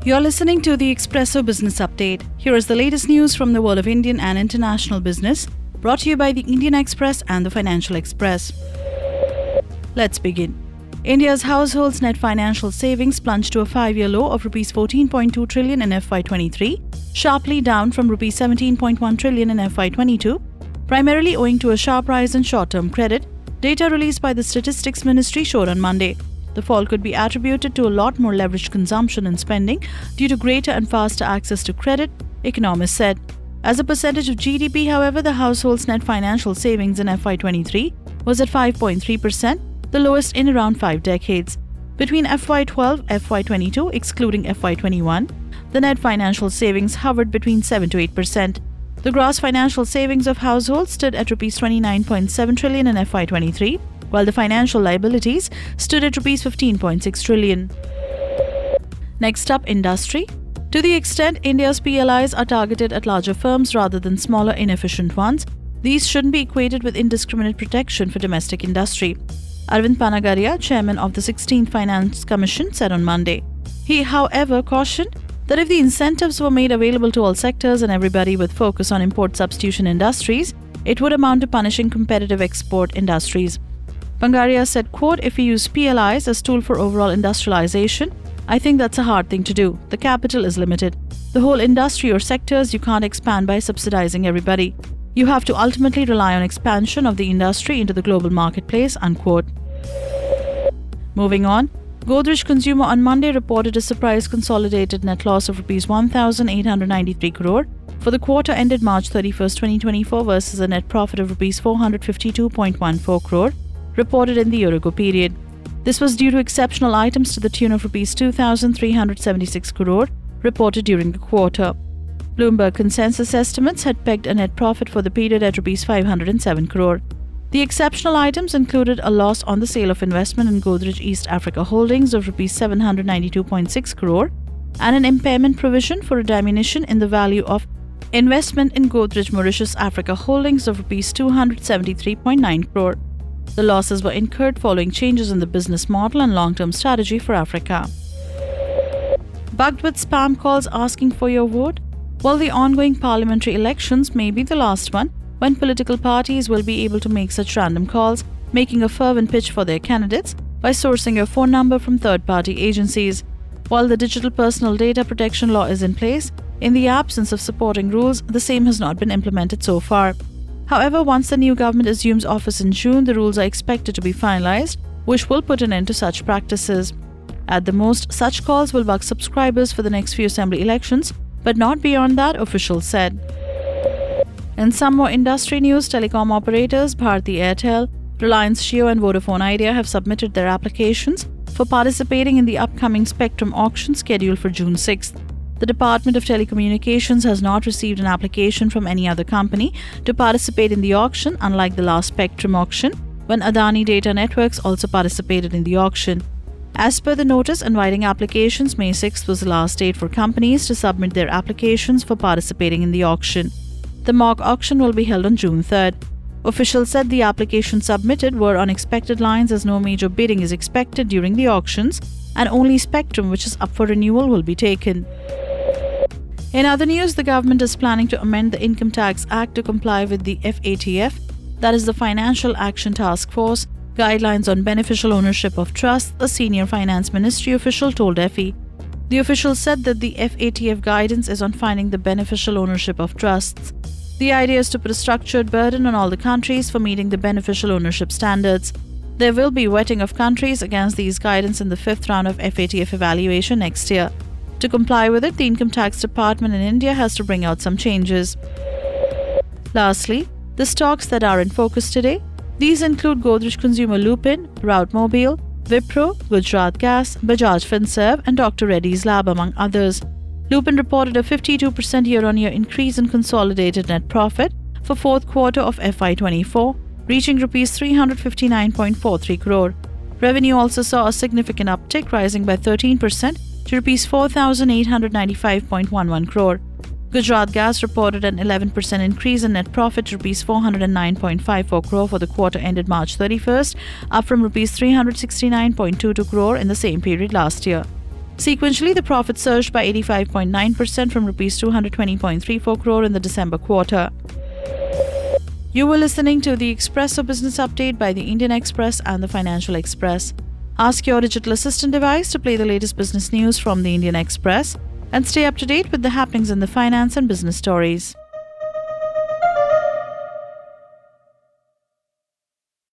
You're listening to the Expresso Business Update. Here is the latest news from the world of Indian and international business, brought to you by the Indian Express and the Financial Express. Let's begin. India's households' net financial savings plunged to a 5-year low of Rs 14.2 trillion in FY23, sharply down from Rs 17.1 trillion in FY22, primarily owing to a sharp rise in short-term credit. Data released by the Statistics Ministry showed on Monday. The fall could be attributed to a lot more leveraged consumption and spending due to greater and faster access to credit, economists said. As a percentage of GDP, however, the household's net financial savings in FY23 was at 5.3%, the lowest in around 5 decades. Between FY12 and FY22, excluding FY21, the net financial savings hovered between 7 to 8%. The gross financial savings of households stood at Rs 29.7 trillion in FY23, while the financial liabilities stood at Rs 15.6 trillion. Next up, industry. To the extent India's PLIs are targeted at larger firms rather than smaller, inefficient ones, these shouldn't be equated with indiscriminate protection for domestic industry. Arvind Panagaria, chairman of the 16th Finance Commission, said on Monday. He, however, cautioned that if the incentives were made available to all sectors and everybody with focus on import substitution industries, it would amount to punishing competitive export industries. Pangaria said, quote, "If we use PLIs as tool for overall industrialization, I think that's a hard thing to do. The capital is limited. The whole industry or sectors you can't expand by subsidizing everybody. You have to ultimately rely on expansion of the industry into the global marketplace," unquote. Moving on, Godrej Consumer on Monday reported a surprise consolidated net loss of Rs 1,893 crore for the quarter ended March 31, 2024 versus a net profit of Rs 452.14 crore reported in the year-ago period. This was due to exceptional items to the tune of Rs 2,376 crore reported during the quarter. Bloomberg consensus estimates had pegged a net profit for the period at Rs 507 crore. The exceptional items included a loss on the sale of investment in Godrej East Africa Holdings of Rs 792.6 crore and an impairment provision for a diminution in the value of investment in Godrej Mauritius Africa Holdings of Rs 273.9 crore. The losses were incurred following changes in the business model and long-term strategy for Africa. Bugged with spam calls asking for your vote? While the ongoing parliamentary elections may be the last one when political parties will be able to make such random calls, making a fervent pitch for their candidates by sourcing your phone number from third-party agencies. While the Digital Personal Data Protection Law is in place, in the absence of supporting rules, the same has not been implemented so far. However, once the new government assumes office in June, the rules are expected to be finalized, which will put an end to such practices. At the most, such calls will bug subscribers for the next few assembly elections, but not beyond that, officials said. In some more industry news, telecom operators Bharti Airtel, Reliance Jio and Vodafone Idea have submitted their applications for participating in the upcoming spectrum auction scheduled for June 6th. The Department of Telecommunications has not received an application from any other company to participate in the auction, unlike the last spectrum auction, when Adani Data Networks also participated in the auction. As per the notice inviting applications, May 6th was the last date for companies to submit their applications for participating in the auction. The mock auction will be held on June 3rd. Officials said the applications submitted were on expected lines as no major bidding is expected during the auctions and only spectrum which is up for renewal will be taken. In other news, the government is planning to amend the Income Tax Act to comply with the FATF, that is the Financial Action Task Force, guidelines on beneficial ownership of trusts, a senior finance ministry official told FE. The official said that the FATF guidance is on finding the beneficial ownership of trusts. The idea is to put a structured burden on all the countries for meeting the beneficial ownership standards. There will be vetting of countries against these guidance in the 5th round of FATF evaluation next year. To comply with it, the Income Tax Department in India has to bring out some changes. Lastly, the stocks that are in focus today. These include Godrej Consumer Lupin, Route Mobile, Wipro, Gujarat Gas, Bajaj Finserv and Dr. Reddy's Lab among others. Lupin reported a 52% year-on-year increase in consolidated net profit for fourth quarter of FY24, reaching Rs 359.43 crore. Revenue also saw a significant uptick, rising by 13% to Rs 4,895.11 crore. Gujarat Gas reported an 11% increase in net profit to Rs 409.54 crore for the quarter ended March 31st, up from Rs 369.22 crore in the same period last year. Sequentially, the profit surged by 85.9% from Rs 220.34 crore in the December quarter. You were listening to the Expresso Business Update by the Indian Express and the Financial Express. Ask your digital assistant device to play the latest business news from the Indian Express and stay up to date with the happenings in the finance and business stories.